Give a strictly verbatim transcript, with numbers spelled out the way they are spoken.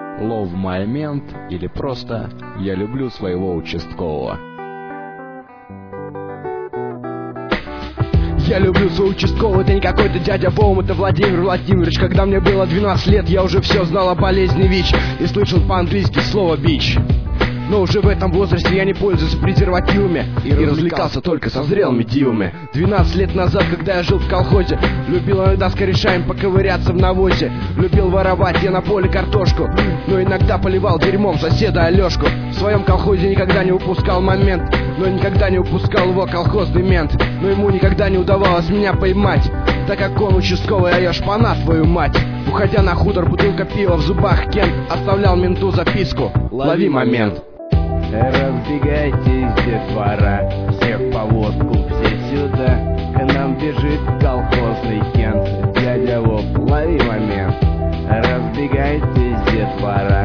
Love my мент или просто я люблю своего участкового. Я люблю своего участкового, это не какой-то дядя Вом, это Владимир Владимирович. Когда мне было двенадцать лет, я уже все знал о болезни ВИЧ и слышал по-английски слово бич. Но уже в этом возрасте я не пользуюсь презервативами и, и развлекался только со зрелыми дивами. Двенадцать лет назад, когда я жил в колхозе, любил иногда с корешами поковыряться в навозе. Любил воровать я на поле картошку, но иногда поливал дерьмом соседа Алешку. В своем колхозе никогда не упускал момент, но никогда не упускал его колхозный мент. Но ему никогда не удавалось меня поймать, так как он участковый, а я шпана, твою мать. Уходя на хутор, бутылка пива в зубах, Кент оставлял менту записку: лови момент. Разбегайтесь, детвора, все в повозку, все сюда. К нам бежит колхозный Кент, дядя Вов, лови момент. Разбегайтесь, детвора,